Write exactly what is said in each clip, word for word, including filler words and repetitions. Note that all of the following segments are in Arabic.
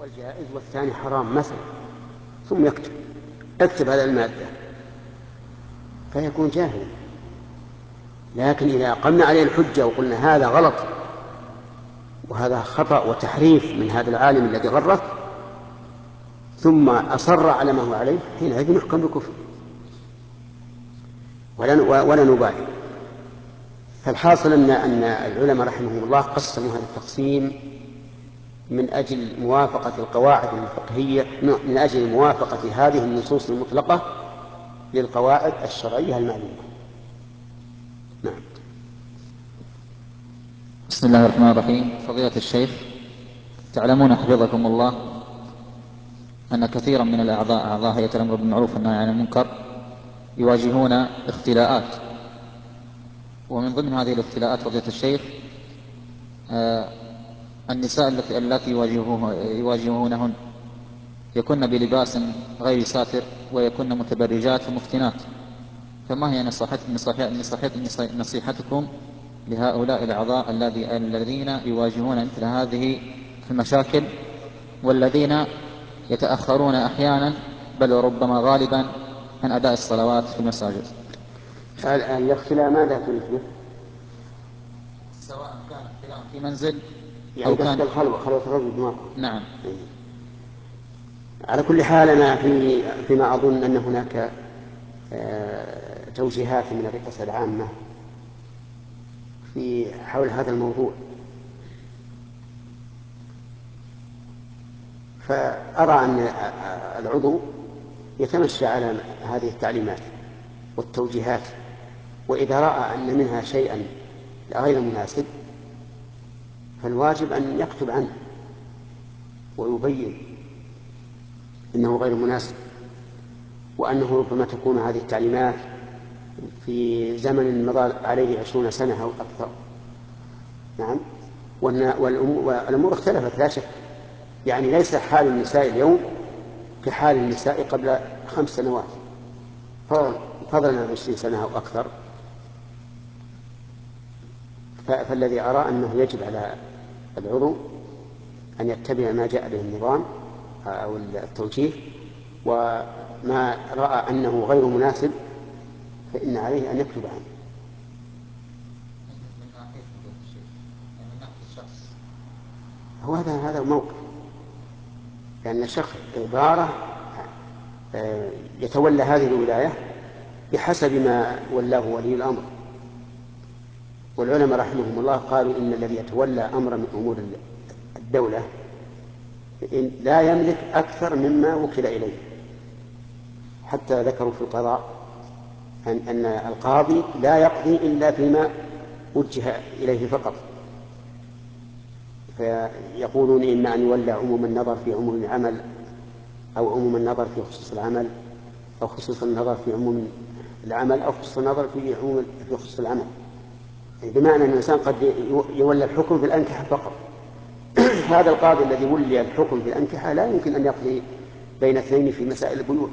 الأول جائز والثاني حرام مثلا، ثم يكتب اكتب هذا المادة فيكون جاهلا. لكن إذا أقمنا عليه الحجة وقلنا هذا غلط وهذا خطأ وتحريف من هذا العالم الذي غرف ثم أصر على ما هو عليه، حينئذ نحكم بالكفر ولا ولا نبالي. فالحاصل أن أن العلماء رحمهم الله قسموا هذا التقسيم من أجل موافقة القواعد الفقهية، من أجل موافقة هذه النصوص المطلقة للقواعد الشرعية المعلومة. نعم. بسم الله الرحمن الرحيم. فضيلة الشيخ، تعلمون حفظكم الله أن كثيرا من الأعضاء أعضاء هيئة الأمر بالمعروف والنهي عن المنكر يواجهون اختلاءات، ومن ضمن هذه الاختلاءات فضيلة الشيخ آه النساء التي يواجهونهن يكن بلباس غير ساتر ويكن متبرجات ومفتنات، فما هي نصيحتكم لهؤلاء الأعضاء الذين يواجهون مثل هذه المشاكل والذين يتأخرون أحيانا بل وربما غالبا عن أداء الصلوات في المساجد؟ الاختلاء ماذا تريد؟ سواء كان اختلاء في منزل يعني أو كان الخلوة خلوة الرجل بالمرأة. نعم. على كل حال أنا في فيما أظن أن هناك توجيهات من الرئاسة العامة في حول هذا الموضوع، فأرى أن العضو يتمشى على هذه التعليمات والتوجيهات، وإذا رأى أن منها شيئا غير مناسب فالواجب أن يكتب عنه ويبين أنه غير مناسب، وأنه ربما تكون هذه التعليمات في زمن مضى عليه عشرون سنة أو أكثر. نعم. والأمور اختلفت لا شك، يعني ليس حال النساء اليوم كحال النساء قبل خمس سنوات فضلا عن عشرين سنة أو أكثر. فالذي أرى أنه يجب على العضو أن يتبع ما جاء به النظام أو التوجيه، وما رأى أنه غير مناسب فإن عليه أن يكتب عنه. هو هذا هذا موقف، لأن الشخص عبارة يتولى هذه الولاية بحسب ما ولاه ولي الأمر، والعلماء رحمهم الله قالوا إن الذي يتولى أمر من أمور الدولة لا يملك أكثر مما وكل إليه، حتى ذكروا في القضاء أن القاضي لا يقضي إلا فيما وجه إليه فقط، فيقولون إما أن يولى عموم النظر في عموم العمل أو عموم النظر في خصوص العمل أو خصوص النظر في عموم العمل أو خصوص النظر في عموم في خصوص العمل، يعني بمعنى أن الإنسان قد يولى الحكم في الأنكحة فقط. هذا القاضي الذي ولي الحكم في الأنكحة لا يمكن أن يقضي بين اثنين في مسائل البيوع،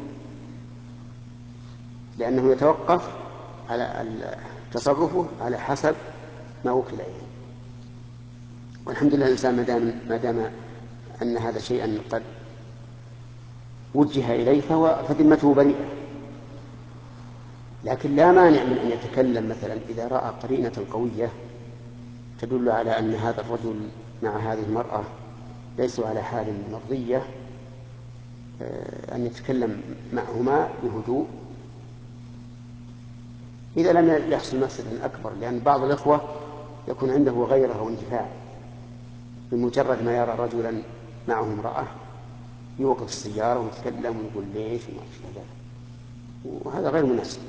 لأنه يتوقف على تصرفه على حسب ما وكل إليه. والحمد لله الإنسان ما دام ما دام أن هذا شيئا قد وجه إليه فهو فذمته بريئة، لكن لا مانع من أن يتكلم مثلا إذا رأى قرينة قوية تدل على أن هذا الرجل مع هذه المرأة ليسوا على حال مرضية، أن يتكلم معهما بهدوء إذا لم يحصل مفسدة أكبر، لأن بعض الإخوة يكون عنده غيره واندفاع بمجرد ما يرى رجلا معه امرأة يوقف السيارة ويتكلم ويقول ليش وما أشبه ذلك، وهذا غير مناسب.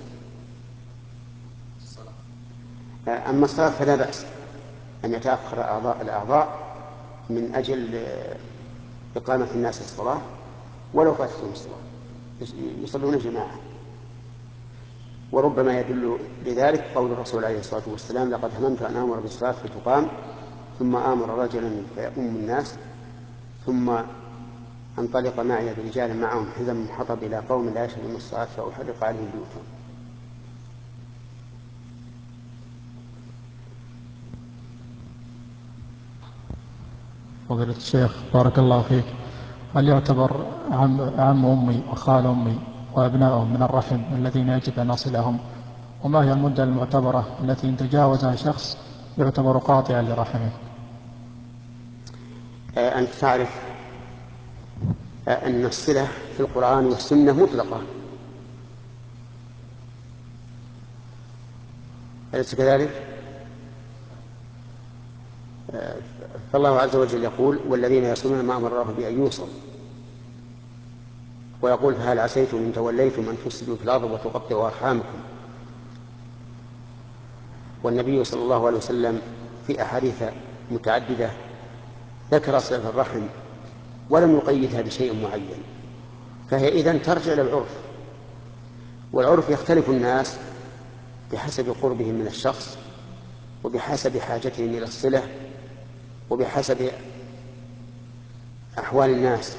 أما الصلاة فلا بأس أن يتأخر أعضاء الأعضاء من أجل إقامة الناس الصلاة ولو فاتتهم الصلاة يصلون جماعة، وربما يدل لذلك قول الرسول عليه الصلاة والسلام: لقد هممت أن آمر بالصلاة فتقام ثم آمر رجلا فيؤم الناس ثم انطلق معي برجال معهم حزم من حطب إلى قوم لا يشهدون الصلاة فأحرق عليهم بيوتهم. فضيلة الشيخ بارك الله فيك، هل يعتبر عم, عم أمي وخال أمي وأبنائهم من الرحم الذين يجب أن نصلهم؟ وما هي المدة المعتبرة التي إن تجاوزها شخص يعتبر قاطعا لرحمه؟ أنت تعرف أن الصلة في القرآن والسنة مطلقة، أليس كذلك؟ فالله عز وجل يقول: والذين يصلون ما أمر الله بأن يوصل، ويقول: فهل عسيتم إن توليتم أن تفسدوا في الأرض وتقطعوا أرحامكم. والنبي صلى الله عليه وسلم في أحاديث متعددة ذكر صلة الرحم ولم يقيدها بشيء معين، فهي إذن ترجع للعرف، والعرف يختلف الناس بحسب قربهم من الشخص وبحسب حاجتهم إلى الصلة وبحسب أحوال الناس.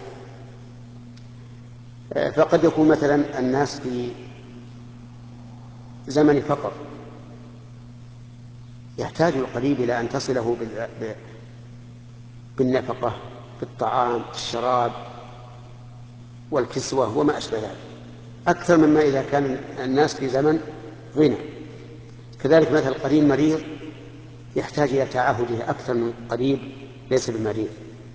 فقد يكون مثلا الناس في زمن فقر يحتاج القريب إلى أن تصله بالنفقة، بالطعام، الشراب والكسوة وما أشبه ذلك، أكثر مما إذا كان الناس في زمن غنى. كذلك مثل قريب مريض يحتاج إلى تعهده أكثر من قريب ليس بمريض.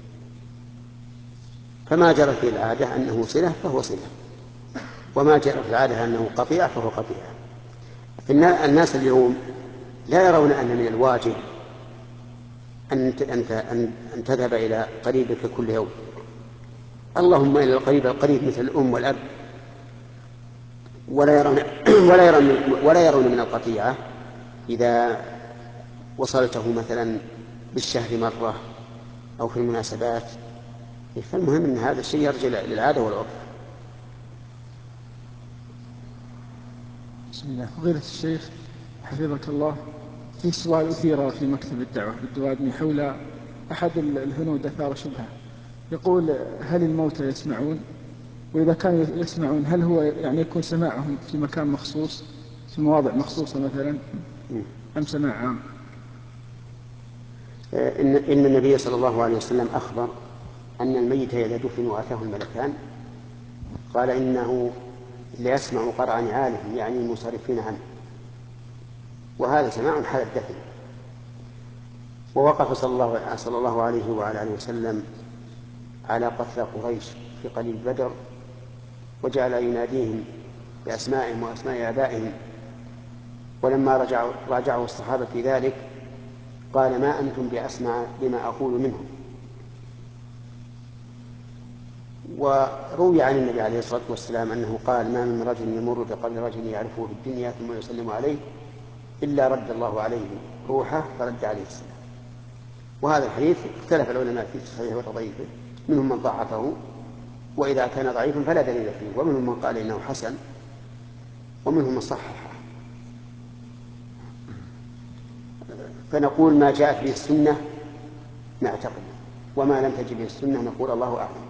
فما جرى في العادة أنه صلة فهو صلة، وما جرى في العادة أنه قطيعة فهو قطيعة. الناس اليوم لا يرون أن من الواجب أن أن تذهب إلى قريبك كل يوم، اللهم إلى القريب القريب مثل الأم والأب، ولا يرون ولا يرون ولا يرون من القطيعة إذا وصلته مثلا بالشهر مرة أو في المناسبات. فالمهم أن هذا الشيء يرجع للعادة والعرف. بسم الله. فضيلة الشيخ حفظك الله، في سؤال أثير في مكتب الدعوة بالدوادمي حول أحد الهنود أثار شبهة، يقول: هل الموتى يسمعون؟ وإذا كانوا يسمعون هل هو يعني يكون سماعهم في مكان مخصوص في مواضع مخصوصة مثلا أم سماع عام؟ إن, إن النبي صلى الله عليه وسلم أخبر أن الميت إذا دفن وأتاه الملكان قال إنه ليسمع قرع نعالهم، يعني المنصرفين عنه، وهذا سماع حال الدفن. ووقف صلى الله, صلى الله عليه وعلى آله وسلم على قتلى قريش في قليل بدر، وجعل يناديهم بأسمائهم وأسماء آبائهم، ولما رجعوا راجعوا الصحابة في ذلك قال: ما أنتم بأسمع بما أقول منهم. وروي عن النبي عليه الصلاة والسلام أنه قال: ما من رجل يمر بقبر رجل يعرفه في الدنيا ثم يسلم عليه إلا رد الله عليه روحه فرد عليه السلام. وهذا الحديث اختلف العلماء في صحيحه وتضعيفه، منهم من ضعفه، وإذا كان ضعيفا فلا دليل فيه، ومنهم من قال إنه حسن، ومنهم من صححه. فنقول ما جاءت به السنة نعتقد، وما لم تجد به السنة نقول الله أعلم.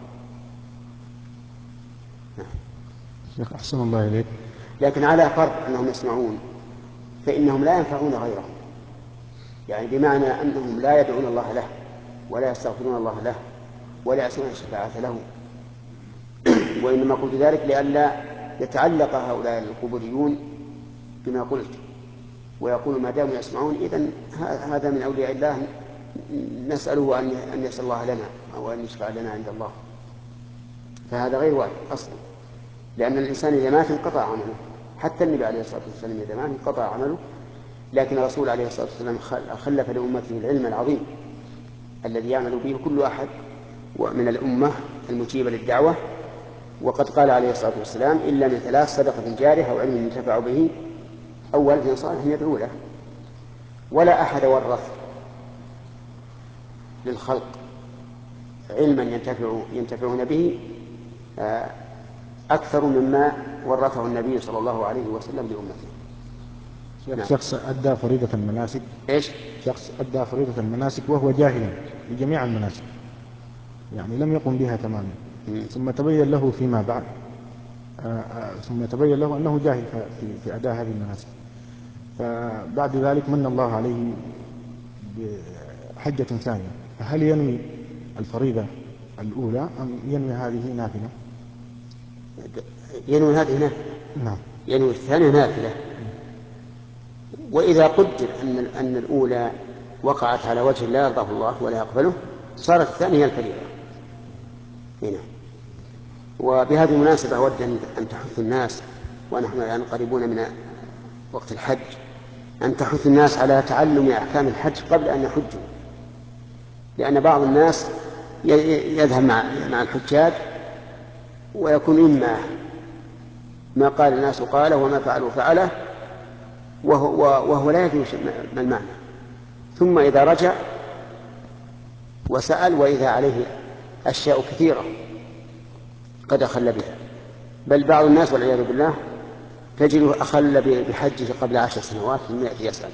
شيخ أحسن الله إليك. لكن على فرض أنهم يسمعون فإنهم لا ينفعون غيرهم، يعني بمعنى أنهم لا يدعون الله له ولا يستغفرون الله له ولا يسمعون الشفاعة له. وإنما قلت ذلك لئلا يتعلق هؤلاء القبوريون بما قلت ويقول ما داموا يسمعون إذن هذا من أولياء الله نسأله أن يسأل الله لنا أو أن يشفع لنا عند الله. فهذا غير واجب أصلا، لأن الإنسان إذا مات انقطع عمله، حتى النبي عليه الصلاة والسلام إذا مات انقطع عمله، لكن الرسول عليه الصلاة والسلام خلف لأمته العلم العظيم الذي يعمل به كل أحد ومن الأمة المجيبة للدعوة. وقد قال عليه الصلاة والسلام: إلا من ثلاث: صدقة جارية أو علم ينتفع به أو ولد صالح يدعو له. ولا أحد ورث للخلق علما ينتفع ينتفعون به أكثر مما ورثه النبي صلى الله عليه وسلم لأمته. نعم. شخص أدى فريضة المناسك إيش؟ شخص أدى فريضة المناسك وهو جاهل بجميع المناسك، يعني لم يقم بها تماما، ثم تبين له فيما بعد آآ آآ ثم تبين له أنه جاهل في, في أداء هذه المناسك، فبعد ذلك من الله عليه بحجة ثانية، فهل ينوي الفريضة الأولى أم ينوي هذه نافلة؟ ينوي هذه نافلة. نعم. ينوي الثانية نافلة. وإذا قدر أن أن الأولى وقعت على وجه لا يرضاه الله ولا يقبله صارت الثانية الفريضة هنا. وبهذه المناسبة أود أن تحث الناس، ونحن الآن قريبون من وقت الحج، أن تحث الناس على تعلم أحكام الحج قبل أن يحجوا، لأن بعض الناس يذهب مع مع الحجاج ويكون إما ما قال الناس قاله وما فعلوا فعله، وهو, وهو لا يدري ما المعنى، ثم إذا رجع وسأل وإذا عليه أشياء كثيرة قد أخل بها. بل بعض الناس والعياذ بالله تجده أخل بحجه قبل عشر سنوات ثم يأتي يسأل،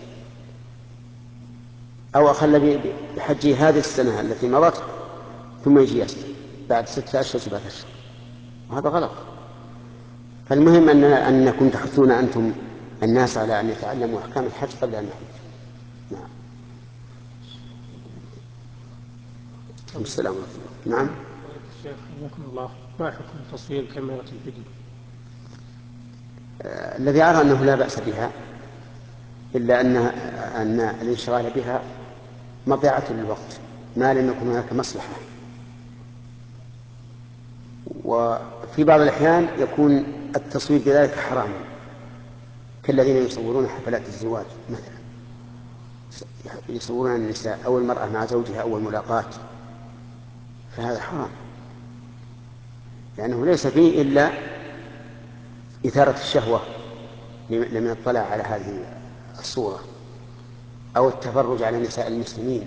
أو أخل بحجه هذه السنة التي مضت ثم يجي يسأل بعد ستة أشهر سبعة أشهر، وهذا غلط. فالمهم أن أنكم تحثون أنتم الناس على أن يتعلموا أحكام الحج قبل أن يحج. نعم. السلام عليكم. نعم. الشيخ حياكم الله، ما حكم تصوير كاميرا الفيديو؟ آه الذي أرى أنه لا بأس بها، إلا أن أن الانشغال بها مضيعة للوقت ما لم يكن هناك مصلحة. وفي بعض الأحيان يكون التصوير بذلك حراما، كالذين يصورون حفلات الزواج مثلا، يصورون النساء أو المرأة مع زوجها أول ملاقاة، فهذا حرام، لأنه ليس فيه إلا إثارة الشهوة لمن اطلع على هذه الصورة، أو التفرج على نساء المسلمين،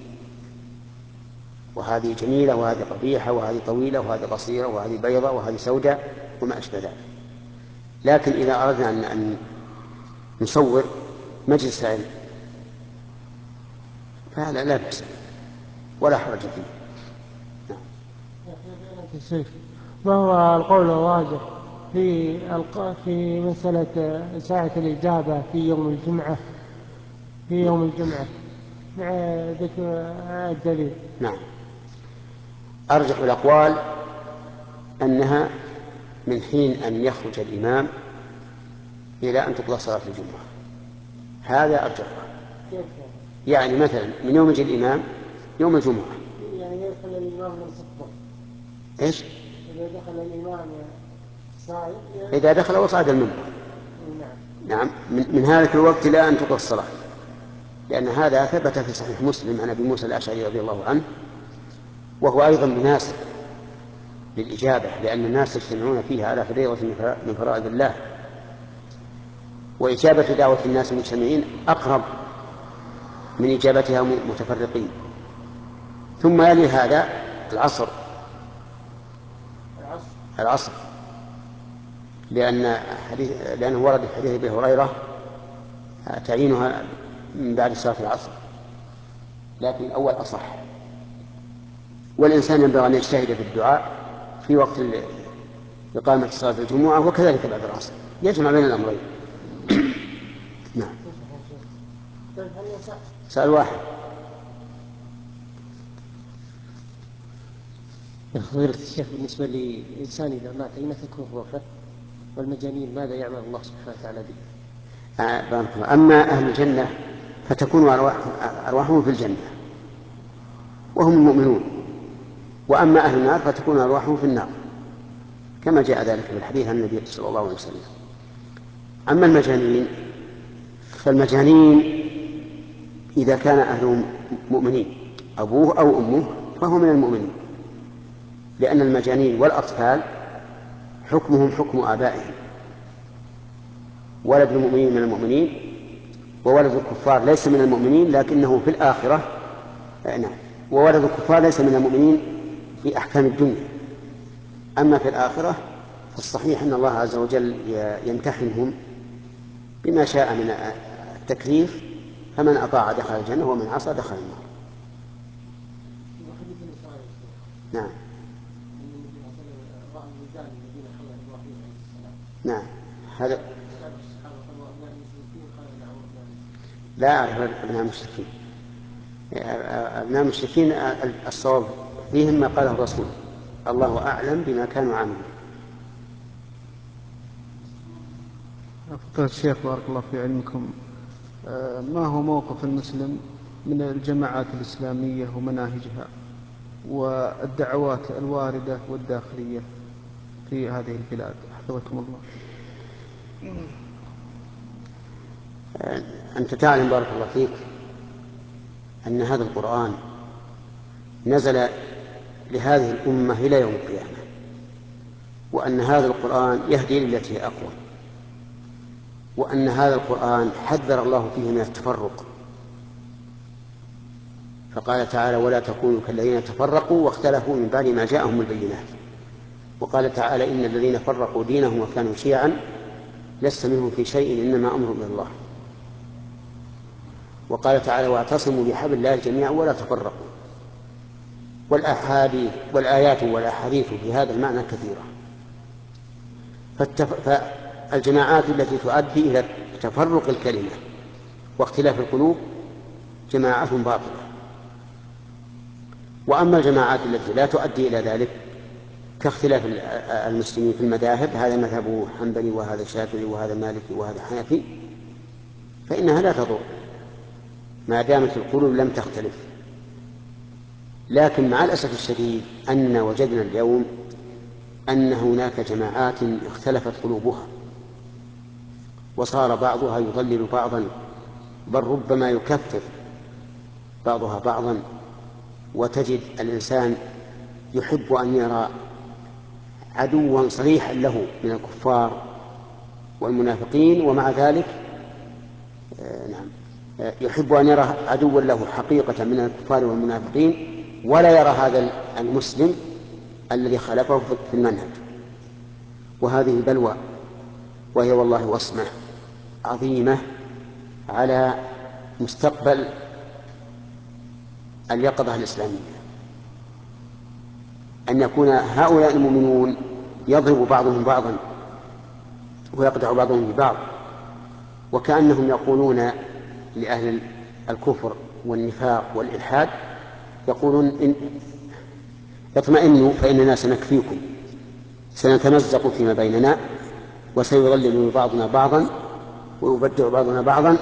وهذه جميلة وهذه قبيحة وهذه طويلة وهذه قصيرة وهذه بيضاء وهذه سوداء وما أشبه ذلك. لكن إذا أردنا أن نصور مجلس علم فهذا لا بأس ولا حرج فيه. نعم. ما هو القول الراجح في في مسألة ساعة الإجابة في يوم الجمعة في يوم الجمعة مع ذكر الدليل؟ نعم. أرجح الأقوال أنها من حين أن يخرج الإمام إلى أن تقضى صلاة الجمعة، هذا أرجح. يعني مثلا من يوم يجي الإمام يوم الجمعة، يعني يدخل الإمام من صفه. إيش؟ إذا دخل الإمام صاعد إذا دخل وصعد المنبر. نعم. نعم. من, من هذا الوقت إلى أن تقضى الصلاة، لأن هذا ثبت في صحيح مسلم عن أبي موسى الأشعري رضي الله عنه، وهو أيضا مناسب للإجابة، لأن الناس يجتمعون فيها على فريضة من فرائض الله، وإجابة دعوة الناس مجتمعين أقرب من إجابتها متفرقين. ثم يلي هذا العصر العصر لأن حديث لأنه ورد في حديث أبي هريرة تعيينها من بعد صلاة العصر، لكن الأول أصح. والإنسان ينبغي أن يجتهد في الدعاء في وقت إقامة صلاة الجمعة وكذلك بعد العصر، يجمع بين الأمرين. نعم. سؤال واحد. فضيلة الشيخ، بالنسبة للإنسان إذا مات أين تكون روحه؟ والمجانين ماذا يعمل الله سبحانه وتعالى به؟ آه أما أهل الجنة فتكون أرواحهم في الجنة وهم المؤمنون، وأما أهل النار فتكون أرواحهم في النار كما جاء ذلك في الحديث عن النبي صلى الله عليه وسلم. أما المجانين فالمجانين إذا كان أهلهم مؤمنين أبوه أو أمه فهو من المؤمنين، لأن المجانين والأطفال حكمهم حكم آبائهم، ولد المؤمنين من المؤمنين وولد الكفار ليس من المؤمنين لكنه في الآخرة نعم، وولد الكفار ليس من المؤمنين في أحكام الدنيا. أما في الآخرة فالصحيح أن الله عز وجل يمتحنهم بما شاء من التكليف، فمن أطاع دخل الجنة ومن عصى دخل النار. نعم. نعم. هذا لا أعرف أبناء المشركين. أبناء المشركين الصواب فيهم ما قاله الرسول الله أعلم بما كانوا عاملين. فضيلة الشيخ بارك الله في علمكم، ما هو موقف المسلم من الجماعات الإسلامية ومناهجها والدعوات الواردة والداخلية في هذه البلاد حفظكم الله؟ أنت تعلم بارك الله فيك أن هذا القرآن نزل لهذه الأمة إلى يوم القيامة، وأن هذا القرآن يهدي للتي هي أقوى، وأن هذا القرآن حذر الله فيه من التفرق، فقال تعالى: ولا تكونوا كالذين تفرقوا واختلفوا من بعد ما جاءهم البينات. وقال تعالى: إن الذين فرقوا دينهم وكانوا شيعا لست منهم في شيء إنما أمرهم إلى الله. وقال تعالى: واعتصموا بحبل الله جميعا ولا تفرقوا. والأحاديث والآيات والأحاديث في هذا المعنى كثيرة. فالتف... فالجماعات التي تؤدي إلى تفرق الكلمة واختلاف القلوب جماعة باطلة، وأما الجماعات التي لا تؤدي إلى ذلك كاختلاف المسلمين في المذاهب، هذا مذهبه حنبلي وهذا شافعي وهذا مالكي وهذا حنفي، فإنها لا تضر ما دامت القلوب لم تختلف. لكن مع الأسف الشديد أن وجدنا اليوم أن هناك جماعات اختلفت قلوبها، وصار بعضها يضلل بعضا، بل ربما يكفر بعضها بعضا. وتجد الإنسان يحب أن يرى عدوا صريحا له من الكفار والمنافقين، ومع ذلك نعم يحب أن يرى عدوا له حقيقة من الكفار والمنافقين، ولا يرى هذا المسلم الذي خلفه في المنهج. وهذه بلوى، وهي والله وصمة عظيمة على مستقبل اليقظة الإسلامية، أن يكون هؤلاء المؤمنون يضرب بعضهم بعضا ويقدع بعضهم ببعض، وكأنهم يقولون لأهل الكفر والنفاق والإلحاد، يقولون: إن اطمئنوا فإننا سنكفيكم، سنتمزق فيما بيننا، وسيضلل بعضنا بعضا ويبدع بعضنا بعضا.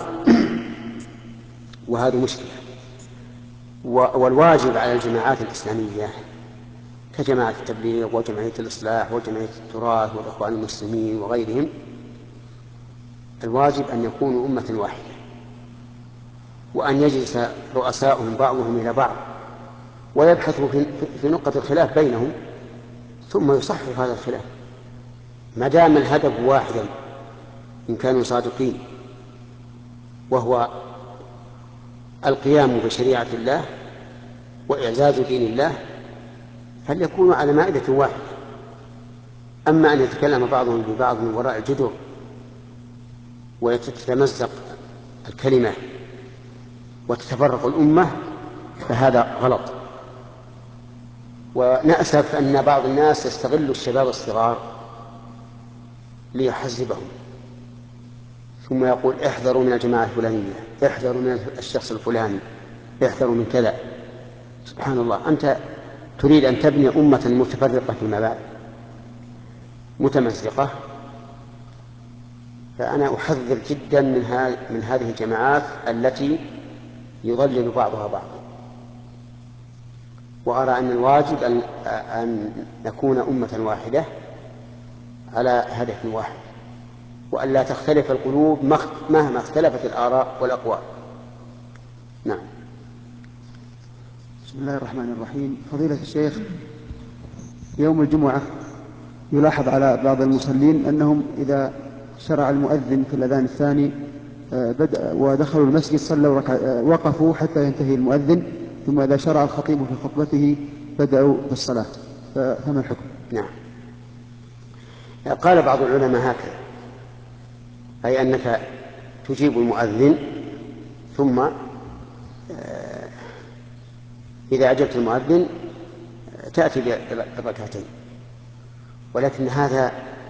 وهذه مشكلة. والواجب على الجماعات الإسلامية كجماعة التبليغ وجمعية الإصلاح وجمعية التراث والإخوان المسلمين وغيرهم، الواجب أن يكونوا أمة واحدة، وأن يجلس رؤساؤهم بعضهم إلى بعض ويبحثوا في نقطة الخلاف بينهم، ثم يصحح هذا الخلاف ما دام الهدف واحدا إن كانوا صادقين، وهو القيام بشريعة الله وإعزاز دين الله، فليكونوا على مائدة واحدة. أما أن يتكلم بعضهم ببعض من وراء الجدر ويتمزق الكلمة وتتفرق الأمة، فهذا غلط. ونأسف أن بعض الناس يستغل الشباب الصغار ليحزبهم، ثم يقول: احذروا من الجماعة الفلانية، احذروا من الشخص الفلاني، احذروا من كذا. سبحان الله، أنت تريد أن تبني أمة متفرقة فيما بعد متمزقة. فأنا أحذر جدا من, من هذه الجماعات التي يضلل بعضها بعضا، وأرى أن الواجب أن, أن نكون أمة واحدة على هدف واحد، وأن لا تختلف القلوب مهما اختلفت الآراء والأقوال. نعم. بسم الله الرحمن الرحيم. فضيلة الشيخ، يوم الجمعة يلاحظ على بعض المصلين أنهم إذا شرع المؤذن في الأذان الثاني ودخلوا المسجد صلوا وقفوا حتى ينتهي المؤذن، ثم إذا شرع الخطيب في خطبته بدأوا بالصلاة، فما الحكم؟ نعم. قال بعض العلماء هكذا، أي أنك تجيب المؤذن ثم إذا أجبت المؤذن تأتي بالركعتين، ولكن هذا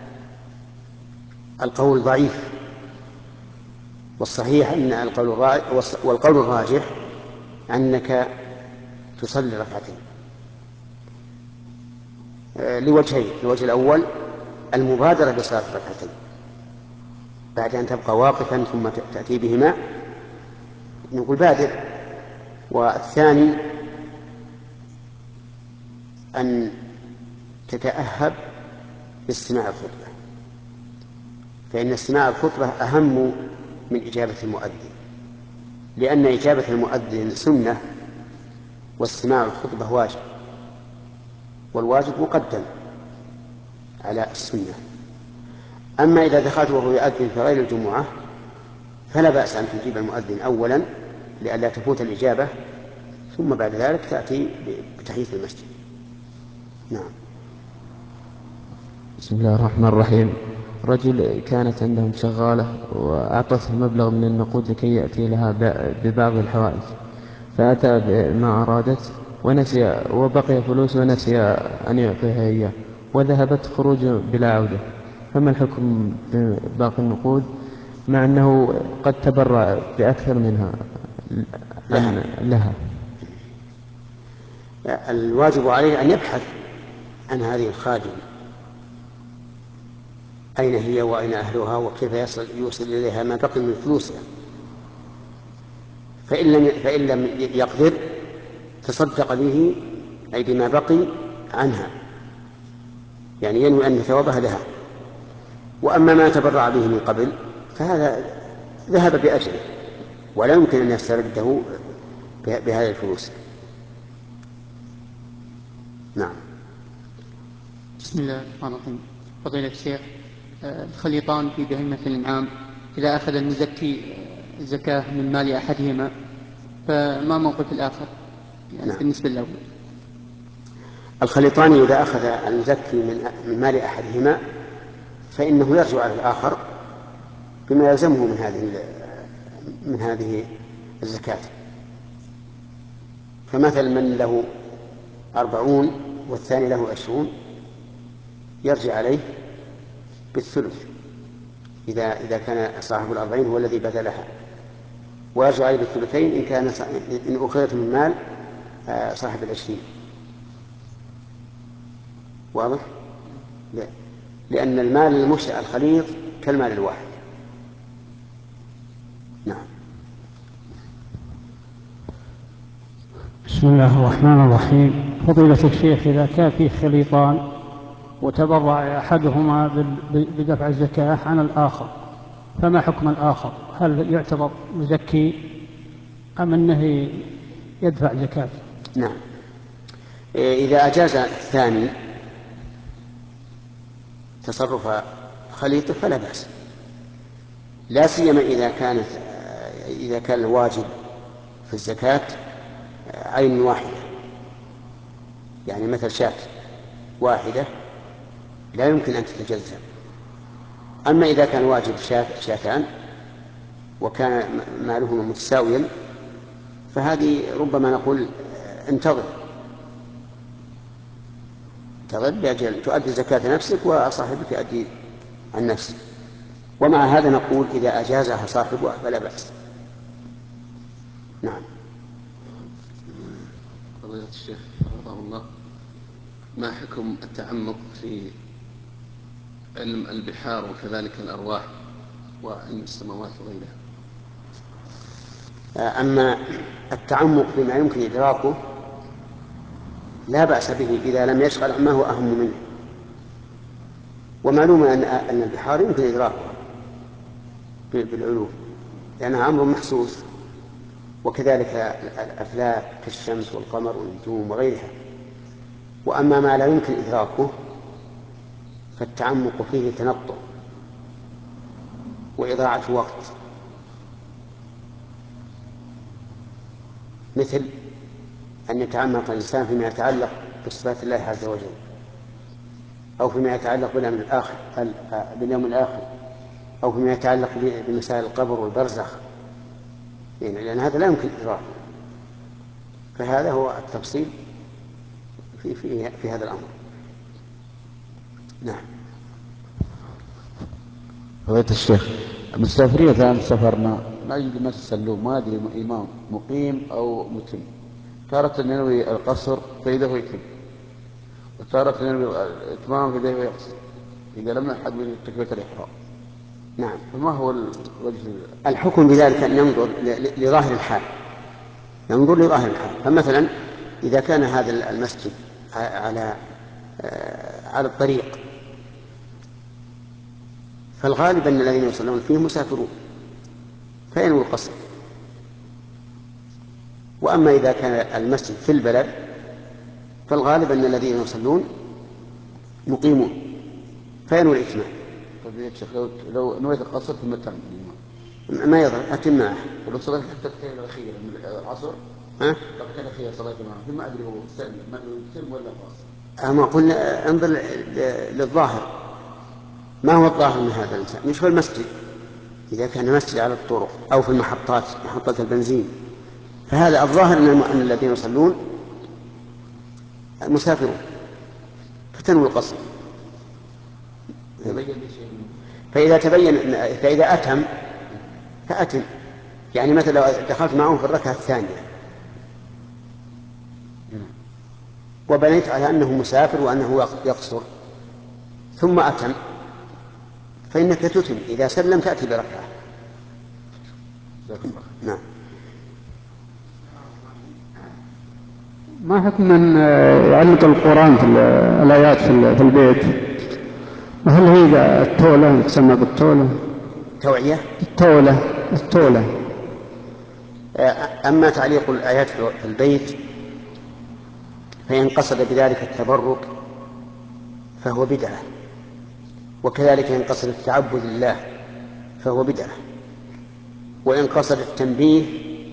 القول ضعيف، والصحيح أن القول والقول الراجح أنك تصلي ركعتين. لوجهين. الوجه الأول المبادرة بصلاة الركعتين بعد أن تبقى واقفا ثم تأتي بهما، نقول بادر. والثاني أن تتأهب لاستماع الخطبة، فإن استماع الخطبة أهم من إجابة المؤذن، لأن إجابة المؤذن سنة واستماع الخطبة واجب، والواجب مقدم على السنة. أما إذا دخلت وهو يؤذن في غير الجمعة فلا بأس أن تجيب المؤذن أولا لئلا تفوت الإجابة، ثم بعد ذلك تأتي بتحية المسجد. نعم. بسم الله الرحمن الرحيم. رجل كانت عندهم شغالة وأعطته مبلغ من النقود لكي يأتي لها ببعض الحوائج، فأتى بما أرادت ونسي وبقي فلوس ونسي أن يعطيها إياه وذهبت خروج بلا عودة، فما الحكم بباقي النقود مع أنه قد تبرع بأكثر منها لها, لها؟ الواجب عليه أن يبحث عن هذه الخادمة، أين هي وأين أهلها وكيف يصل يوصل إليها ما بقي من فلوسها، فإن لم فإن لم يقدر تصدق به أي بما بقي عنها، يعني ينوي أن ثوابها لها. وأما ما تبرع به من قبل فهذا ذهب بأجله ولا يمكن أن يسترده بهذه الفلوس. نعم. بسم الله الرحمن الرحيم. فضيلة الشيخ، الخليطان في بهيمة الإنعام إذا أخذ المزكي زكاة من مال أحدهما فما موقف الآخر يعني؟ نعم. بالنسبة للأول الخليطان إذا أخذ المزكي من مال أحدهما فإنه يرجع على الآخر بما يلزمه من هذه من هذه الزكاة. فمثل من له أربعون والثاني له عشرون يرجع عليه بالثلث إذا إذا كان صاحب الأربعين هو الذي بذلها، ويرجع عليه بالثلثين إن كان إن أخذت من مال صاحب العشرين. واضح؟ لا. لأن المال المشتع الخليط كالمال الواحد. نعم. بسم الله الرحمن الرحيم. فضيلة الشيخ، إذا كان فيه خليطان وتبرع أحدهما بدفع الزكاة عن الآخر فما حكم الآخر؟ هل يعتبر مزكي أم أنه يدفع زكاة؟ نعم. إذا أجاز الثاني تصرف خليطه فلا بأس، لا سيما إذا كانت إذا كان الواجب في الزكاة عين واحدة، يعني مثل شاة واحدة لا يمكن أن تتجزأ. أما إذا كان واجب شاتان وكان مالهما متساويا فهذه ربما نقول انتظر انتظر بأجل تؤدي زكاة نفسك وصاحبك يؤدي عن نفسه. ومع هذا نقول إذا أجازها صاحبها فلا بأس. نعم. فضيلة الشيخ حفظه الله، ما حكم التعمق في علم البحار وكذلك الأرواح وعلم السماوات وغيرها؟ أما التعمق فيما يمكن إدراكه لا بأس به إذا لم يشغل ما هو أهم منه، ومعلوم أن البحار يمكن إدراكها بالعلوم لأنها أمر محسوس، وكذلك الأفلاك كالشمس والقمر والنجوم وغيرها. وأما ما لا يمكن إدراكه فالتعمق فيه تنطع وإضاعة وقت، مثل أن يتعمق الإنسان فيما يتعلق بصفات الله عز وجل أو فيما يتعلق باليوم الآخر باليوم الآخر أو فيما يتعلق بمسائل القبر والبرزخ، يعني لأن هذا لا يمكن إدراكه. فهذا هو التفصيل في, في, في هذا الأمر. نعم. فضيلة الشيخ، مسافرين الآن سفرنا ما يجد ما تسلوا ما أدري إمام مقيم أو متم، فأردت أن ينوي القصر فإذا هو يتم وتارة الإتمام في يديه ويقصر إذا لم يلحق بتكبيرة الإحرام. نعم. فما هو الوجه؟ الحكم بذلك أن ينظر لظاهر الحال، ينظر لظاهر الحال. فمثلا إذا كان هذا المسجد على على الطريق فالغالب أن الذين يصلون فيه مسافرون فينوي القصر. وأما إذا كان المسجد في البلد فالغالب أن الذين يصلون مقيمون فينوي الإتمام. طيب يا شيخ لو نويت القصر ثم تم ما يضر أتم معه. ولو صليت حتى الركعتين الأخيرة من العصر ها؟ الركعتين الأخيرة صليت معه ثم أدري هو سلم ولا قاصر. أما قلنا انظر للظاهر، ما هو الظاهر من هذا الإنسان؟ مش هو المسجد. إذا كان مسجد على الطرق أو في المحطات محطة البنزين فهذا الظاهر أن الذين يصلون مسافرون فتنوي القصر. فإذا تبين فإذا أتم فأتم، يعني مثلا لو دخلت معهم في الركعة الثانية وبنيت على أنه مسافر وأنه يقصر ثم أتم فإنك تتم، إذا سلم تأتي بركعة. نعم. ما حكم من يعلق القرآن في الآيات في البيت؟ وهل هي التولة تسمى بالتولة؟ توعية؟ التولة التولة. أما تعليق الآيات في البيت فإن قصد بذلك التبرك فهو بدعة، وكذلك إن قصد التعبد لله فهو بدعة، وإن قصد التنبيه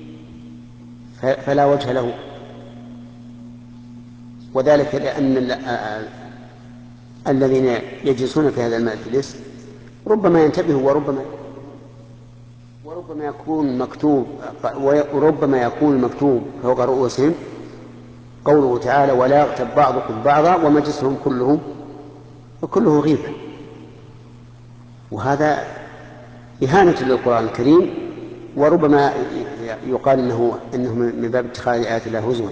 فلا وجه له، وذلك لأن الذين يجلسون في هذا المجلس ربما ينتبهوا وربما وربما يكون مكتوب وربما يكون مكتوب فوق رؤوسهم قوله تعالى ولا يغتب بعضكم بعضا ومجلسهم كلهم وكله غيبة، وهذا إهانة للقرآن الكريم، وربما يقال إنه, إنه من باب اتخاذ آيات الله هزوا.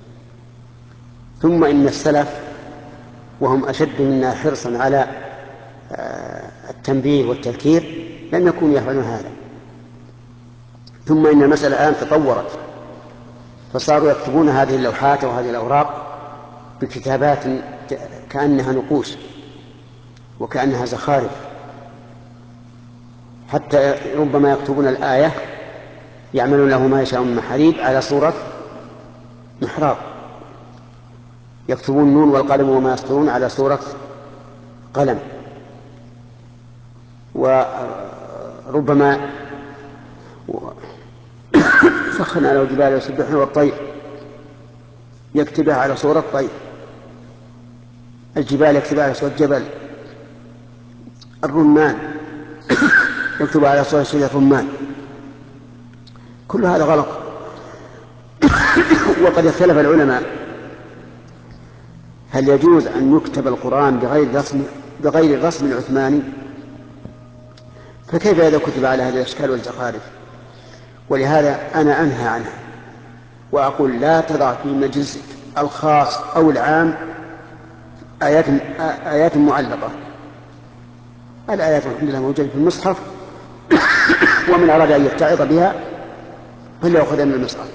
ثم إن السلف وهم أشد منا حرصا على التنبيه والتذكير لم يكونوا يفعلون هذا. ثم إن المسألة الآن تطورت فصاروا يكتبون هذه اللوحات وهذه الأوراق بكتابات كأنها نقوش وكأنها زخارف، حتى ربما يكتبون الآية يعملون له ما يشاءون من محاريب على صورة محراب، يكتبون النون والقلم وما يسطرون على صورة قلم، وربما سخنا له الجبال يسبحن والطير يكتبها على صورة طير، الجبال يكتبها على صورة جبل، الرمان يكتبها على صورة شجرة رمان. كل هذا غلط. وقد اختلف العلماء هل يجوز أن يكتب القرآن بغير رسم بغير الرسم العثماني، فكيف إذا كتب على هذه الأشكال والزخارف؟ ولهذا أنا أنهى عنها وأقول لا تضع في مجلسك الخاص أو العام آيات آيات معلقة. الآيات الحمد لله موجودة في المصحف ومن أراد أن يتعظ بها فليأخذها من المصحف.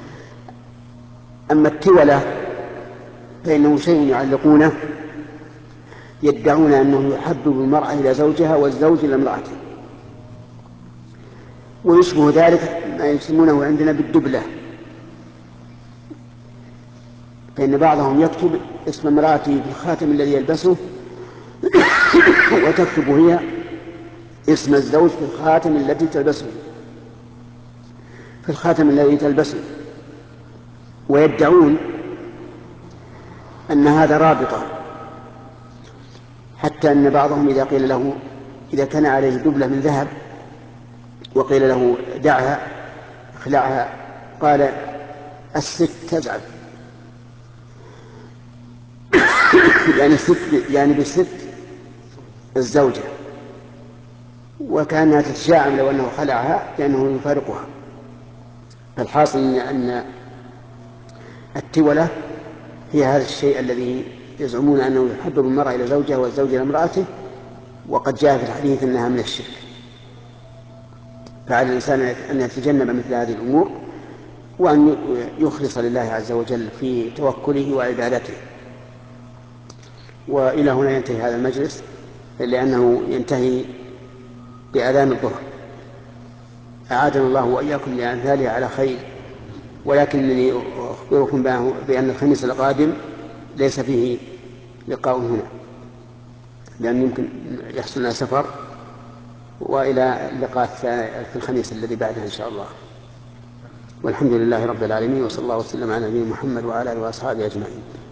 أما التولة فإنه شيء يعلقونه يدعون أنه يحبب المرأة إلى زوجها والزوج إلى امرأته، ويشبه ذلك ما يسمونه عندنا بالدبلة، فإن بعضهم يكتب اسم امرأته في الخاتم الذي يلبسه وتكتب هي اسم الزوج في الخاتم الذي تلبسه في الخاتم الذي تلبسه ويدعون أن هذا رابطة، حتى أن بعضهم إذا قيل له إذا كان عليه دبلة من ذهب وقيل له دعها اخلعها قال الست تزعل يعني الست يعني بالست الزوجة، وكانها تتشاعم لو أنه خلعها لأنه يفارقها. فالحاصل أن التولة هي هذا الشيء الذي يزعمون أنه يحبب المرأة إلى زوجها والزوج إلى امرأته، وقد جاء في الحديث أنها من الشرك. فعلى الإنسان أن يتجنب مثل هذه الأمور، وأن يخلص لله عز وجل في توكله وعبادته. وإلى هنا ينتهي هذا المجلس، لأنه ينتهي بأذان الظهر. أعادنا الله وإياكم لأمثاله على خير، ولكنني أخبركم بأن الخميس القادم ليس فيه لقاء هنا، لأن يمكن يحصل لنا سفر، وإلى اللقاء في الخميس الذي بعده إن شاء الله. والحمد لله رب العالمين، وصلى الله وسلم على نبينا محمد وعلى آله وأصحابه أجمعين.